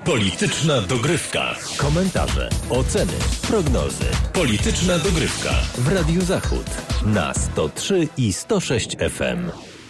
Polityczna dogrywka. Komentarze, oceny, prognozy. Polityczna dogrywka w Radiu Zachód na 103 i 106 FM.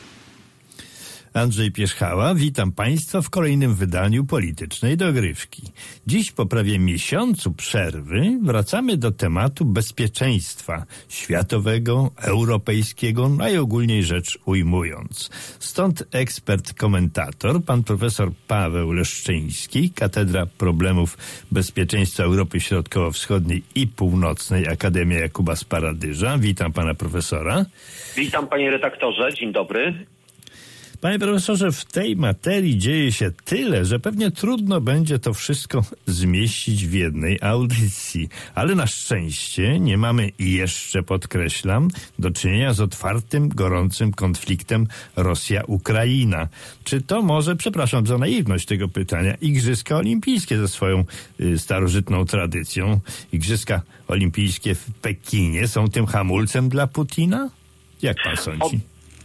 Andrzej Pierzchała, witam Państwa w kolejnym wydaniu Politycznej Dogrywki. Dziś po prawie miesiącu przerwy wracamy do tematu bezpieczeństwa światowego, europejskiego, najogólniej rzecz ujmując. Stąd ekspert-komentator, pan profesor Paweł Leszczyński, Katedra Problemów Bezpieczeństwa Europy Środkowo-Wschodniej i Północnej, Akademia Jakuba Sparadyża. Witam pana profesora. Witam panie redaktorze, dzień dobry. Panie profesorze, w tej materii dzieje się tyle, że pewnie trudno będzie to wszystko zmieścić w jednej audycji. Ale na szczęście nie mamy jeszcze, podkreślam, do czynienia z otwartym, gorącym konfliktem Rosja-Ukraina. Czy to może, przepraszam za naiwność tego pytania, Igrzyska Olimpijskie ze swoją starożytną tradycją? Igrzyska Olimpijskie w Pekinie są tym hamulcem dla Putina? Jak pan sądzi?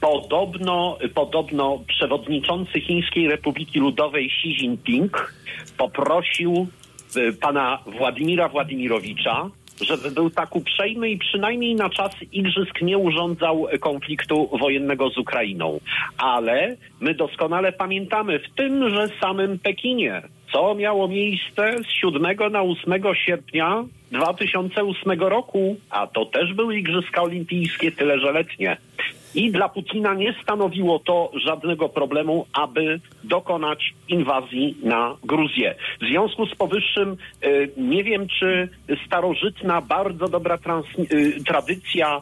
Podobno przewodniczący Chińskiej Republiki Ludowej Xi Jinping poprosił pana Władimira Władimirowicza, żeby był tak uprzejmy i przynajmniej na czas igrzysk nie urządzał konfliktu wojennego z Ukrainą. Ale my doskonale pamiętamy w tymże samym Pekinie, co miało miejsce z 7 na 8 sierpnia 2008 roku, a to też były Igrzyska Olimpijskie, tyle że letnie. I dla Putina nie stanowiło to żadnego problemu, aby dokonać inwazji na Gruzję. W związku z powyższym nie wiem, czy starożytna, bardzo dobra tradycja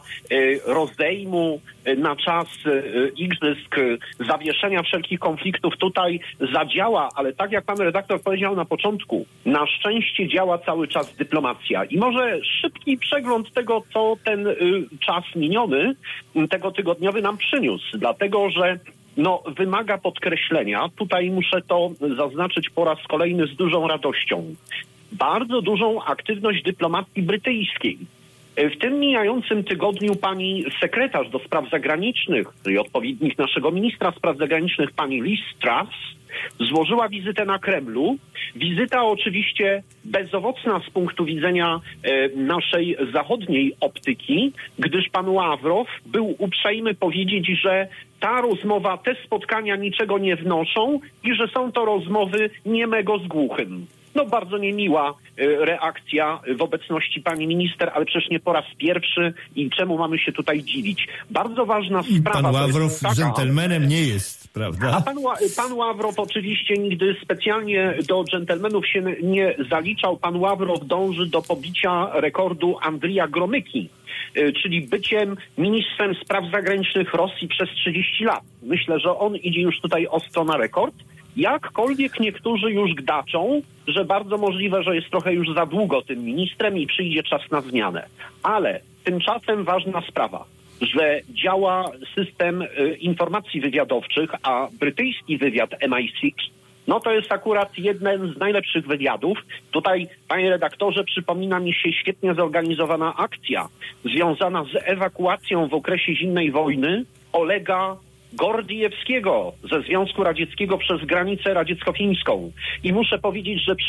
rozejmu na czas igrzysk, zawieszenia wszelkich konfliktów tutaj zadziała, ale tak jak pan redaktor powiedział na początku, na szczęście działa cały czas dyplomacja. I może szybki przegląd tego, co ten czas miniony, tego tygodniowy nam przyniósł, dlatego że wymaga podkreślenia, tutaj muszę to zaznaczyć po raz kolejny z dużą radością, bardzo dużą aktywność dyplomacji brytyjskiej. W tym mijającym tygodniu pani sekretarz do spraw zagranicznych i odpowiednik naszego ministra spraw zagranicznych, pani Liz Truss, złożyła wizytę na Kremlu. Wizyta oczywiście bezowocna z punktu widzenia naszej zachodniej optyki, gdyż pan Ławrow był uprzejmy powiedzieć, że ta rozmowa, te spotkania niczego nie wnoszą i że są to rozmowy niemego z głuchym. Bardzo niemiła reakcja w obecności pani minister, ale przecież nie po raz pierwszy i czemu mamy się tutaj dziwić. Bardzo ważna sprawa. Pan Ławrow dżentelmenem nie jest, prawda? A pan Ławrow oczywiście nigdy specjalnie do dżentelmenów się nie zaliczał. Pan Ławrow dąży do pobicia rekordu Andrija Gromyki, czyli byciem ministrem spraw zagranicznych Rosji przez 30 lat. Myślę, że on idzie już tutaj ostro na rekord. Jakkolwiek niektórzy już gdaczą, że bardzo możliwe, że jest trochę już za długo tym ministrem i przyjdzie czas na zmianę. Ale tymczasem ważna sprawa, że działa system informacji wywiadowczych, a brytyjski wywiad MI6, to jest akurat jeden z najlepszych wywiadów. Tutaj, panie redaktorze, przypomina mi się świetnie zorganizowana akcja związana z ewakuacją w okresie zimnej wojny Olega Gordijewskiego ze Związku Radzieckiego przez granicę radziecko-fińską. I muszę powiedzieć, że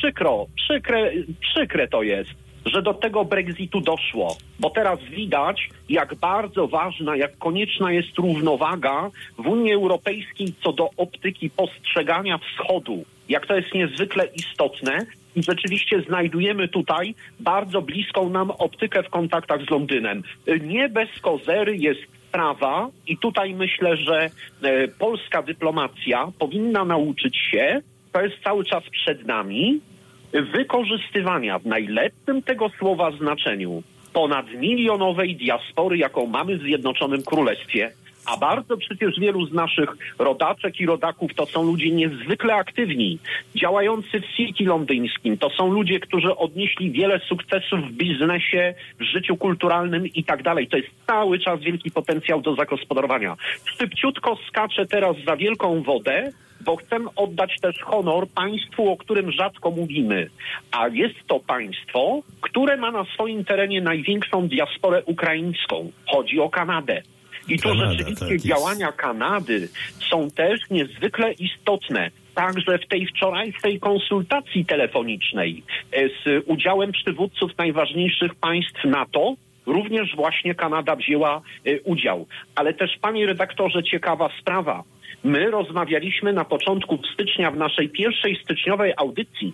przykre to jest, że do tego Brexitu doszło. Bo teraz widać, jak bardzo ważna, jak konieczna jest równowaga w Unii Europejskiej co do optyki postrzegania wschodu. Jak to jest niezwykle istotne. I rzeczywiście znajdujemy tutaj bardzo bliską nam optykę w kontaktach z Londynem. Nie bez kozery jest sprawa i tutaj myślę, że polska dyplomacja powinna nauczyć się, to jest cały czas przed nami, wykorzystywania w najlepszym tego słowa znaczeniu ponadmilionowej diaspory, jaką mamy w Zjednoczonym Królestwie. A bardzo przecież wielu z naszych rodaczek i rodaków to są ludzie niezwykle aktywni, działający w City londyńskim. To są ludzie, którzy odnieśli wiele sukcesów w biznesie, w życiu kulturalnym i tak dalej. To jest cały czas wielki potencjał do zagospodarowania. Szybciutko skaczę teraz za wielką wodę, bo chcę oddać też honor państwu, o którym rzadko mówimy. A jest to państwo, które ma na swoim terenie największą diasporę ukraińską. Chodzi o Kanadę. I tu rzeczywiście działania Kanady są też niezwykle istotne. także w tej wczorajszej konsultacji telefonicznej z udziałem przywódców najważniejszych państw NATO, również właśnie Kanada wzięła udział. Ale też, panie redaktorze, ciekawa sprawa. My rozmawialiśmy na początku stycznia w naszej pierwszej styczniowej audycji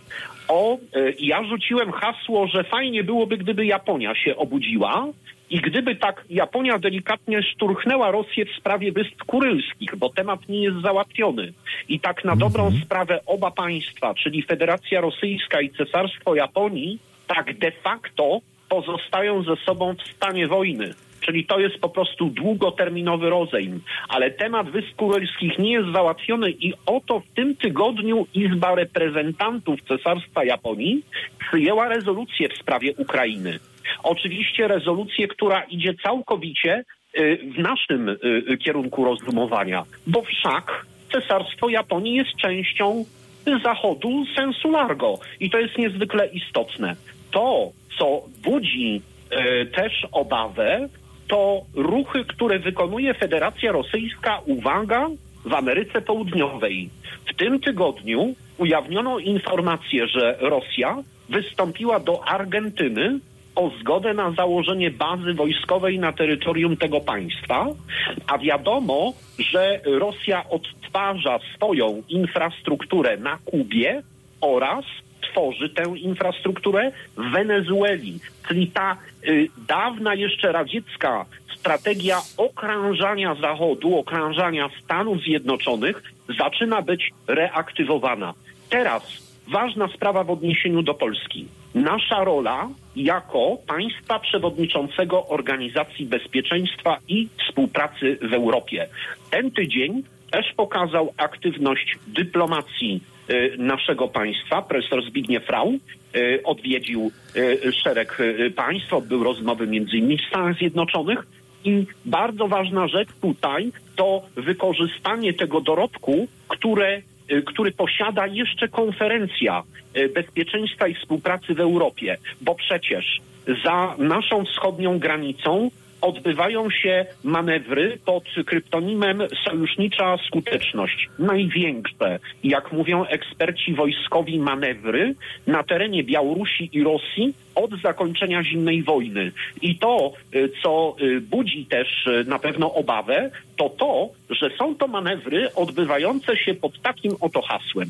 ja rzuciłem hasło, że fajnie byłoby, gdyby Japonia się obudziła i gdyby tak Japonia delikatnie szturchnęła Rosję w sprawie Wysp Kurylskich, bo temat nie jest załatwiony. I tak na dobrą sprawę oba państwa, czyli Federacja Rosyjska i Cesarstwo Japonii, tak de facto pozostają ze sobą w stanie wojny. Czyli to jest po prostu długoterminowy rozejm. Ale temat Wysp Kurylskich nie jest załatwiony i oto w tym tygodniu Izba Reprezentantów Cesarstwa Japonii przyjęła rezolucję w sprawie Ukrainy. Oczywiście rezolucję, która idzie całkowicie w naszym kierunku rozumowania, bo wszak Cesarstwo Japonii jest częścią Zachodu sensu largo i to jest niezwykle istotne. To, co budzi też obawę, to ruchy, które wykonuje Federacja Rosyjska, uwaga, w Ameryce Południowej. W tym tygodniu ujawniono informację, że Rosja wystąpiła do Argentyny o zgodę na założenie bazy wojskowej na terytorium tego państwa, a wiadomo, że Rosja odtwarza swoją infrastrukturę na Kubie oraz tworzy tę infrastrukturę w Wenezueli. Czyli ta dawna jeszcze radziecka strategia okrążania Zachodu, okrążania Stanów Zjednoczonych zaczyna być reaktywowana. Teraz ważna sprawa w odniesieniu do Polski. Nasza rola jako państwa przewodniczącego Organizacji Bezpieczeństwa i Współpracy w Europie. Ten tydzień też pokazał aktywność dyplomacji naszego państwa. Profesor Zbigniew Rau odwiedził szereg państw, odbył rozmowy m.in. w Stanach Zjednoczonych i bardzo ważna rzecz tutaj to wykorzystanie tego dorobku, który posiada jeszcze konferencja bezpieczeństwa i współpracy w Europie, bo przecież za naszą wschodnią granicą odbywają się manewry pod kryptonimem Sojusznicza Skuteczność. Największe, jak mówią eksperci wojskowi, manewry na terenie Białorusi i Rosji od zakończenia zimnej wojny. I to, co budzi też na pewno obawę, to, że są to manewry odbywające się pod takim oto hasłem.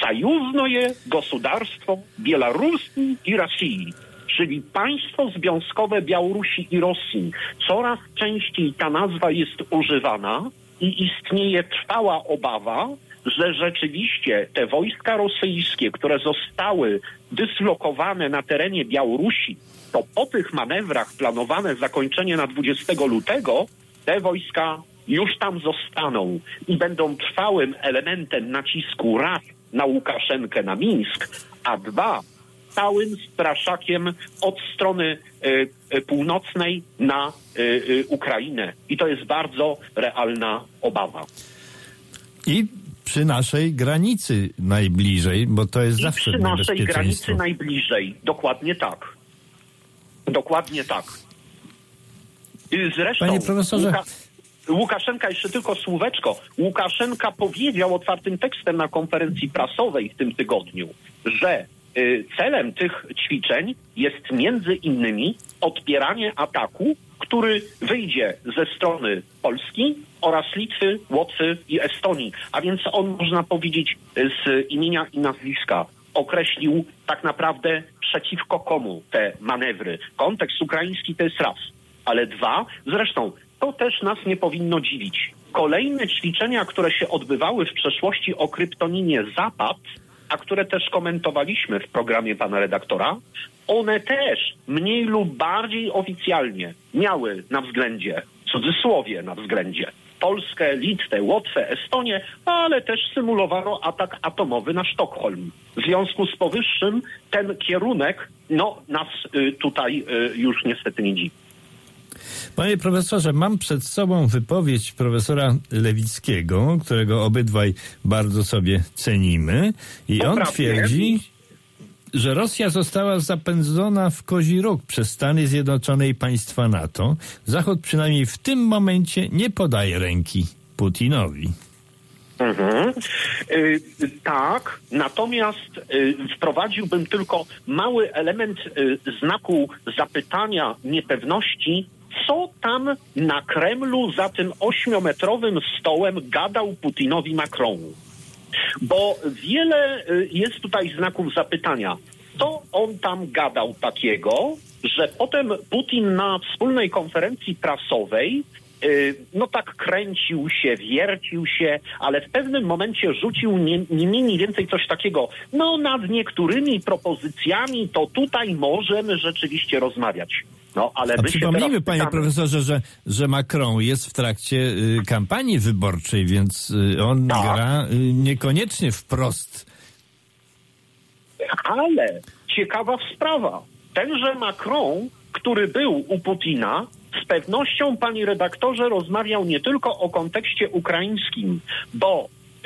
Союзное государство Białorusi i Rosji. Czyli państwo związkowe Białorusi i Rosji. Coraz częściej ta nazwa jest używana i istnieje trwała obawa, że rzeczywiście te wojska rosyjskie, które zostały dyslokowane na terenie Białorusi, to po tych manewrach planowane zakończenie na 20 lutego, te wojska już tam zostaną i będą trwałym elementem nacisku raz na Łukaszenkę, na Mińsk, a dwa stałym straszakiem od strony północnej na Ukrainę. I to jest bardzo realna obawa. I przy naszej granicy najbliżej, bo to jest zawsze niebezpieczeństwo. Przy naszej granicy najbliżej. Dokładnie tak. Dokładnie tak. Zresztą, panie profesorze, Łukaszenka, jeszcze tylko słóweczko. Łukaszenka powiedział otwartym tekstem na konferencji prasowej w tym tygodniu, że celem tych ćwiczeń jest między innymi odpieranie ataku, który wyjdzie ze strony Polski oraz Litwy, Łotwy i Estonii. A więc on, można powiedzieć, z imienia i nazwiska określił tak naprawdę przeciwko komu te manewry. Kontekst ukraiński to jest raz, ale dwa, zresztą to też nas nie powinno dziwić. Kolejne ćwiczenia, które się odbywały w przeszłości o kryptonimie Zapad, a które też komentowaliśmy w programie pana redaktora, one też mniej lub bardziej oficjalnie miały na względzie, w cudzysłowie na względzie, Polskę, Litwę, Łotwę, Estonię, ale też symulowano atak atomowy na Sztokholm. W związku z powyższym ten kierunek nas tutaj już niestety nie dziwi. Panie profesorze, mam przed sobą wypowiedź profesora Lewickiego, którego obydwaj bardzo sobie cenimy. I on twierdzi, że Rosja została zapędzona w kozi róg przez Stany Zjednoczone i państwa NATO. Zachód przynajmniej w tym momencie nie podaje ręki Putinowi. Tak, natomiast wprowadziłbym tylko mały element znaku zapytania, niepewności, co tam na Kremlu za tym 8-metrowym stołem gadał Putinowi Macron. Bo wiele jest tutaj znaków zapytania. Co on tam gadał takiego, że potem Putin na wspólnej konferencji prasowej no tak kręcił się, wiercił się, ale w pewnym momencie rzucił nie mniej więcej coś takiego. No nad niektórymi propozycjami to tutaj możemy rzeczywiście rozmawiać. No, ale my przypomnijmy, panie profesorze, że Macron jest w trakcie kampanii wyborczej, więc on gra niekoniecznie wprost. Ale ciekawa sprawa. Tenże Macron, który był u Putina, z pewnością, panie redaktorze, rozmawiał nie tylko o kontekście ukraińskim, bo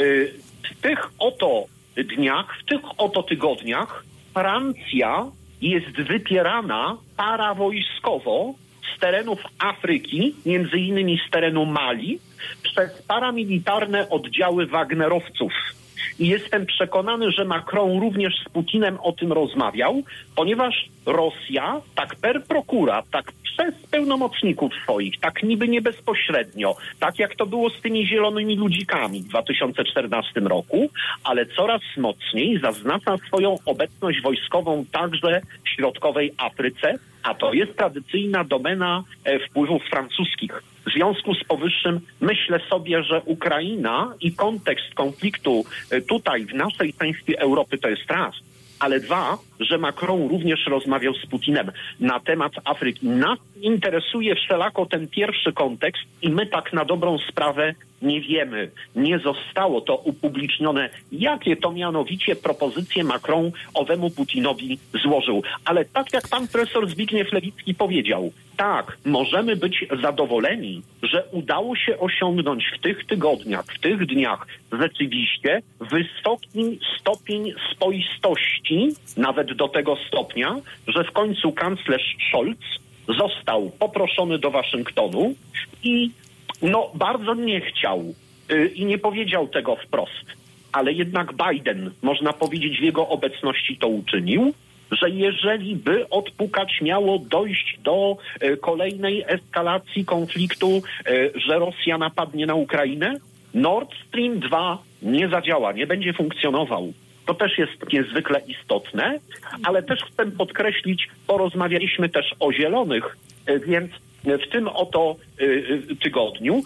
w tych oto dniach, w tych oto tygodniach Francja jest wypierana parawojskowo z terenów Afryki, między innymi z terenu Mali, przez paramilitarne oddziały wagnerowców. I jestem przekonany, że Macron również z Putinem o tym rozmawiał, ponieważ Rosja, tak per procura, tak przez pełnomocników swoich, tak niby nie bezpośrednio, tak jak to było z tymi zielonymi ludzikami w 2014 roku, ale coraz mocniej zaznacza swoją obecność wojskową także w środkowej Afryce, a to jest tradycyjna domena wpływów francuskich. W związku z powyższym myślę sobie, że Ukraina i kontekst konfliktu tutaj w naszej części Europy to jest raz, ale dwa, że Macron również rozmawiał z Putinem na temat Afryki. Nas interesuje wszelako ten pierwszy kontekst i my tak na dobrą sprawę nie wiemy. Nie zostało to upublicznione, jakie to mianowicie propozycje Macron owemu Putinowi złożył. Ale tak jak pan profesor Zbigniew Lewicki powiedział, tak, możemy być zadowoleni, że udało się osiągnąć w tych tygodniach, w tych dniach rzeczywiście wysoki stopień spoistości, nawet do tego stopnia, że w końcu kanclerz Scholz został poproszony do Waszyngtonu i bardzo nie chciał i nie powiedział tego wprost, ale jednak Biden, można powiedzieć, w jego obecności to uczynił, że jeżeli by odpukać miało dojść do kolejnej eskalacji konfliktu, że Rosja napadnie na Ukrainę, Nord Stream 2 nie zadziała, nie będzie funkcjonował. To też jest niezwykle istotne, ale też chcę podkreślić, porozmawialiśmy też o zielonych, więc w tym oto tygodniu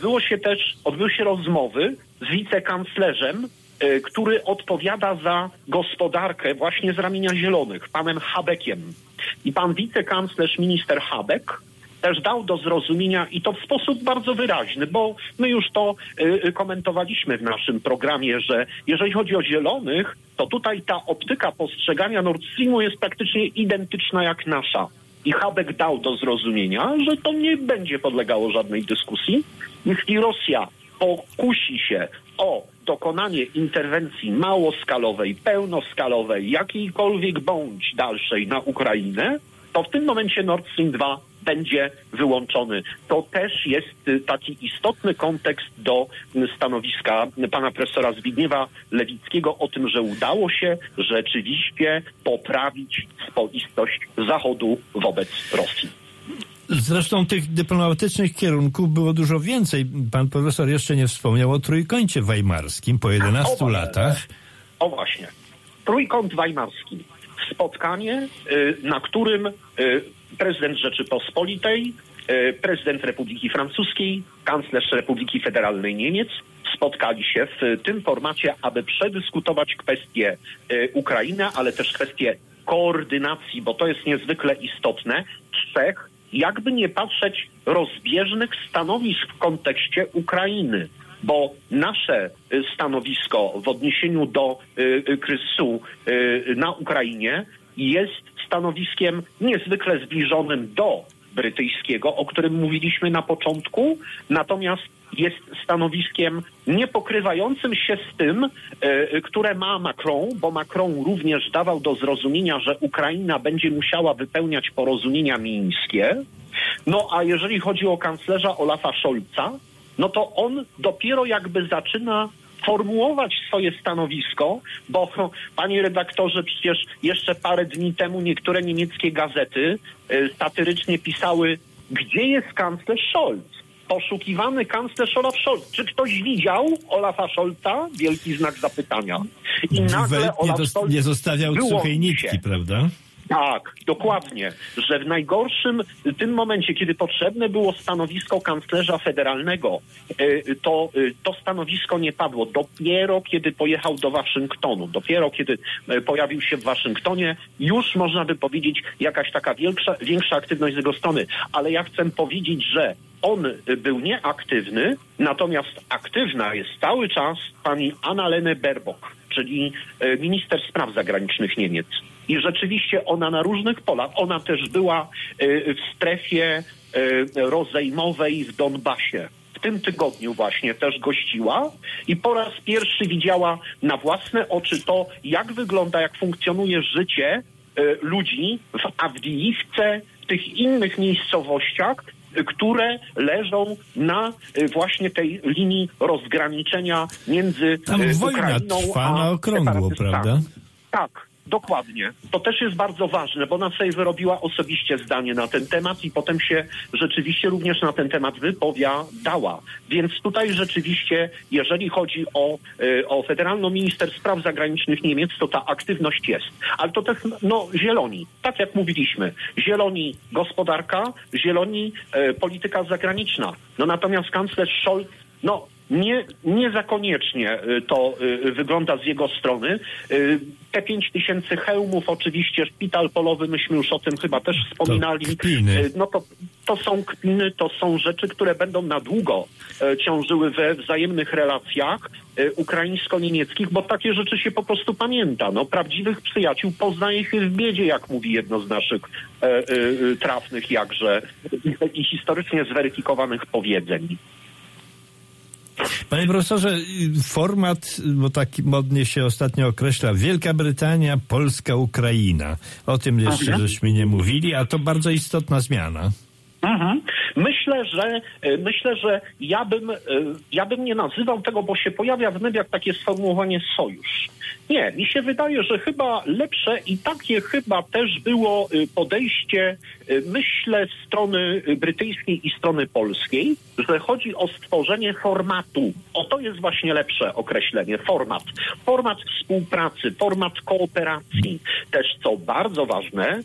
odbyły się rozmowy z wicekanclerzem, który odpowiada za gospodarkę właśnie z ramienia zielonych, panem Habeckiem. I pan wicekanclerz, minister Habeck, też dał do zrozumienia i to w sposób bardzo wyraźny, bo my już to komentowaliśmy w naszym programie, że jeżeli chodzi o zielonych, to tutaj ta optyka postrzegania Nord Streamu jest praktycznie identyczna jak nasza. I Habeck dał do zrozumienia, że to nie będzie podlegało żadnej dyskusji. Jeśli Rosja pokusi się o dokonanie interwencji małoskalowej, pełnoskalowej, jakiejkolwiek bądź dalszej na Ukrainę, to w tym momencie Nord Stream 2 będzie wyłączony. To też jest taki istotny kontekst do stanowiska pana profesora Zbigniewa Lewickiego o tym, że udało się rzeczywiście poprawić spoistość Zachodu wobec Rosji. Zresztą tych dyplomatycznych kierunków było dużo więcej. Pan profesor jeszcze nie wspomniał o Trójkącie Weimarskim po 11 latach. O właśnie. Trójkąt Weimarski. Spotkanie, na którym prezydent Rzeczypospolitej, prezydent Republiki Francuskiej, kanclerz Republiki Federalnej Niemiec spotkali się w tym formacie, aby przedyskutować kwestie Ukrainy, ale też kwestie koordynacji, bo to jest niezwykle istotne, trzech, jakby nie patrzeć, rozbieżnych stanowisk w kontekście Ukrainy. Bo nasze stanowisko w odniesieniu do kryzysu na Ukrainie jest stanowiskiem niezwykle zbliżonym do brytyjskiego, o którym mówiliśmy na początku, natomiast jest stanowiskiem niepokrywającym się z tym, które ma Macron, bo Macron również dawał do zrozumienia, że Ukraina będzie musiała wypełniać porozumienia mińskie. No a jeżeli chodzi o kanclerza Olafa Scholza, no to on dopiero jakby zaczyna formułować swoje stanowisko, bo panie redaktorze, przecież jeszcze parę dni temu niektóre niemieckie gazety satyrycznie pisały, gdzie jest kanclerz Scholz? Poszukiwany kanclerz Olaf Scholz. Czy ktoś widział Olafa Scholza? Wielki znak zapytania. I nagle Olaf Scholz nie zostawiał suchej nitki, prawda? Tak, dokładnie, że w najgorszym tym momencie, kiedy potrzebne było stanowisko kanclerza federalnego, to stanowisko nie padło. Dopiero kiedy pojechał do Waszyngtonu, dopiero kiedy pojawił się w Waszyngtonie, już można by powiedzieć jakaś taka większa aktywność z jego strony. Ale ja chcę powiedzieć, że on był nieaktywny, natomiast aktywna jest cały czas pani Annalena Baerbock, czyli minister spraw zagranicznych Niemiec. I rzeczywiście ona na różnych polach, ona też była w strefie rozejmowej w Donbasie. W tym tygodniu właśnie też gościła i po raz pierwszy widziała na własne oczy to, jak wygląda, jak funkcjonuje życie ludzi w Awdijiwce, w tych innych miejscowościach, które leżą na właśnie tej linii rozgraniczenia między tam wojna Ukrainą trwa na okrągło, prawda? Tak, dokładnie. To też jest bardzo ważne, bo ona sobie wyrobiła osobiście zdanie na ten temat i potem się rzeczywiście również na ten temat wypowiadała. Więc tutaj rzeczywiście, jeżeli chodzi o federalną minister spraw zagranicznych Niemiec, to ta aktywność jest. Ale to też, zieloni, tak jak mówiliśmy. Zieloni gospodarka, zieloni polityka zagraniczna. Natomiast kanclerz Scholz, nie za koniecznie to wygląda z jego strony. Te 5000 hełmów, oczywiście szpital polowy, myśmy już o tym chyba też wspominali. To są kpiny, to są rzeczy, które będą na długo ciążyły we wzajemnych relacjach ukraińsko-niemieckich, bo takie rzeczy się po prostu pamięta. Prawdziwych przyjaciół poznaje się w biedzie, jak mówi jedno z naszych trafnych jakże i historycznie zweryfikowanych powiedzeń. Panie profesorze, format, bo tak modnie się ostatnio określa, Wielka Brytania, Polska, Ukraina. O tym jeszcze żeśmy nie mówili, a to bardzo istotna zmiana. Myślę, że ja bym nie nazywał tego, bo się pojawia w mediach takie sformułowanie sojusz. Nie, mi się wydaje, że chyba lepsze i takie chyba też było podejście, myślę, strony brytyjskiej i strony polskiej, że chodzi o stworzenie formatu. To jest właśnie lepsze określenie, format. Format współpracy, format kooperacji. Też, co bardzo ważne,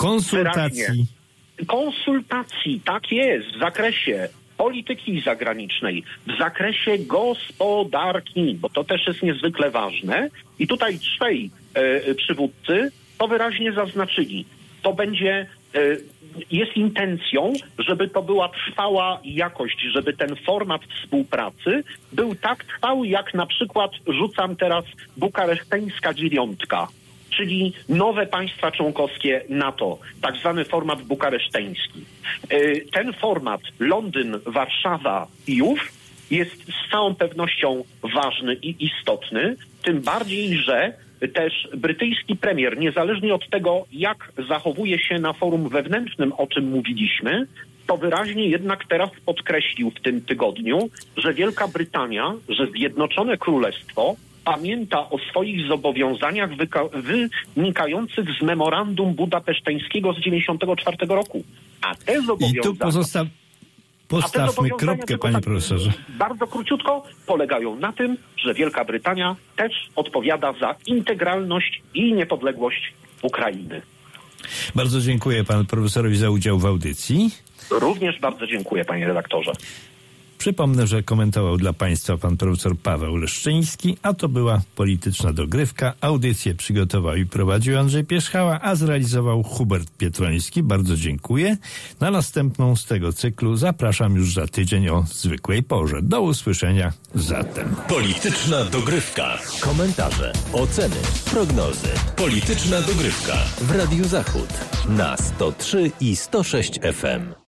konsultacji, tak jest, w zakresie polityki zagranicznej, w zakresie gospodarki, bo to też jest niezwykle ważne. I tutaj trzej przywódcy to wyraźnie zaznaczyli. To jest intencją, żeby to była trwała jakość, żeby ten format współpracy był tak trwały, jak na przykład, rzucam teraz, bukareszteńska dziewiątka, czyli nowe państwa członkowskie NATO, tak zwany format bukareszteński. Ten format Londyn, Warszawa, Kijów jest z całą pewnością ważny i istotny, tym bardziej, że też brytyjski premier, niezależnie od tego, jak zachowuje się na forum wewnętrznym, o czym mówiliśmy, to wyraźnie jednak teraz podkreślił w tym tygodniu, że Wielka Brytania, że Zjednoczone Królestwo pamięta o swoich zobowiązaniach wynikających z memorandum budapeszteńskiego z 1994 roku. A te zobowiązania... I tu postawmy kropkę, panie profesorze. Bardzo króciutko polegają na tym, że Wielka Brytania też odpowiada za integralność i niepodległość Ukrainy. Bardzo dziękuję panu profesorowi za udział w audycji. Również bardzo dziękuję, panie redaktorze. Przypomnę, że komentował dla państwa pan profesor Paweł Leszczyński, a to była Polityczna Dogrywka. Audycję przygotował i prowadził Andrzej Pierzchała, a zrealizował Hubert Pietroński. Bardzo dziękuję. Na następną z tego cyklu zapraszam już za tydzień o zwykłej porze. Do usłyszenia zatem. Polityczna Dogrywka. Komentarze, oceny, prognozy. Polityczna Dogrywka w Radiu Zachód na 103 i 106 FM.